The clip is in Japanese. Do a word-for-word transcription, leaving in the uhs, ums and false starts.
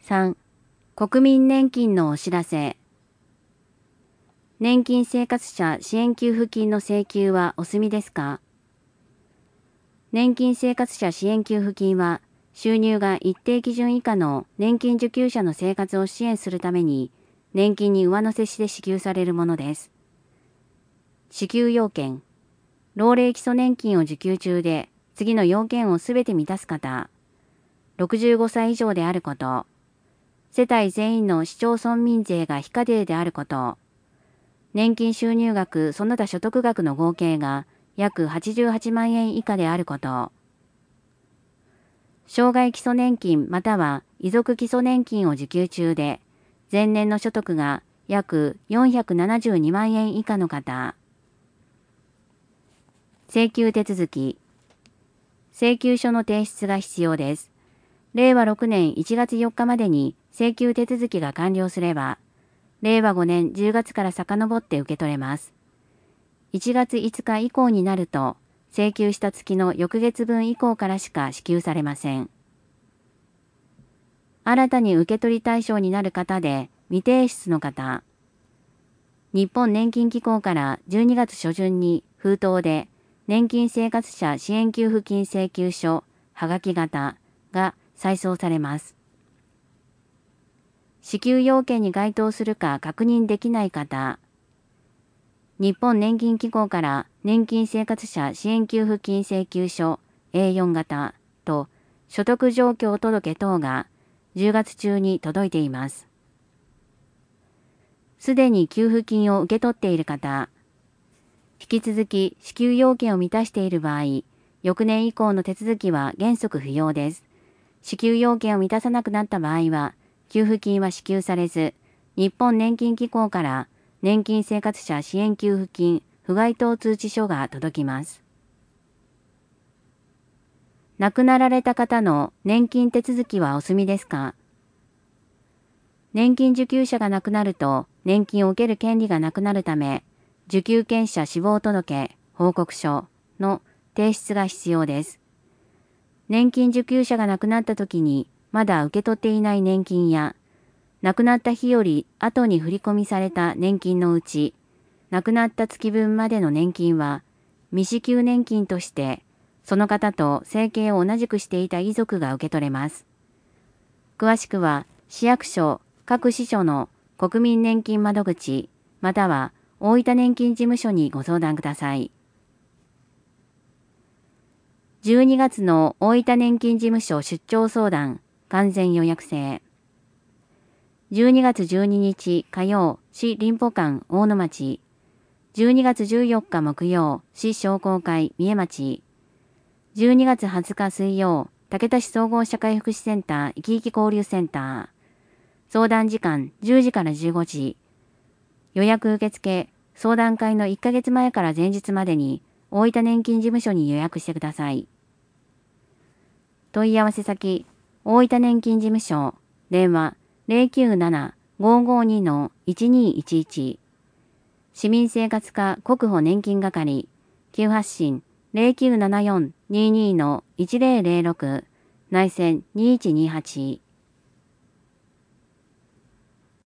さん、国民年金のお知らせ。年金生活者支援給付金の請求はお済みですか？年金生活者支援給付金は、収入が一定基準以下の年金受給者の生活を支援するために、年金に上乗せして支給されるものです。支給要件。老齢基礎年金を受給中で、次の要件をすべて満たす方。ろくじゅうごさい以上であること。世帯全員の市町村民税が非課税であること。年金収入額その他所得額の合計が約はちじゅうはちまんえん以下であること。障害基礎年金または遺族基礎年金を受給中で、前年の所得が約よんひゃくななじゅうにまんえん以下の方。請求手続き。請求書の提出が必要です。れいわろくねんいちがつよっかまでに請求手続きが完了すれば、れいわごねんじゅうがつから遡って受け取れます。いちがついつか以降になると、請求した月の翌月分以降からしか支給されません。新たに受け取り対象になる方で未提出の方。日本年金機構からじゅうにがつしょじゅんに封筒で年金生活者支援給付金請求書はがき型が再送されます。支給要件に該当するか確認できない方。日本年金機構から年金生活者支援給付金請求書 エーよん 型と所得状況届等がじゅうがつ中に届いています。すでに給付金を受け取っている方。引き続き支給要件を満たしている場合、翌年以降の手続きは原則不要です。支給要件を満たさなくなった場合は、給付金は支給されず、日本年金機構から年金生活者支援給付金不該当通知書が届きます。亡くなられた方の年金手続きはお済みですか？年金受給者が亡くなると年金を受ける権利がなくなるため、受給権者死亡届、報告書の提出が必要です。年金受給者が亡くなった時にまだ受け取っていない年金や、亡くなった日より後に振り込みされた年金のうち、亡くなった月分までの年金は未支給年金として、その方と生計を同じくしていた遺族が受け取れます。詳しくは市役所、各支所の国民年金窓口、または大分年金事務所にご相談ください。じゅうにがつの大分年金事務所出張相談、完全予約制。じゅうにがつじゅうににち火曜、市林保館大野町。じゅうにがつじゅうよっか木曜、市商工会三重町。じゅうにがつはつか水曜、竹田市総合社会福祉センター生き生き交流センター。相談時間じゅうじからじゅうごじ。予約受付、相談会のいっかげつまえから前日までに大分年金事務所に予約してください。問い合わせ先、大分年金事務所、電話 ゼロきゅうなな ごーごーに のいちにいちいち。市民生活課国保年金係、急発進 ゼロきゅうななよん にーにー のいちゼロゼロろく、内線にいちにはち。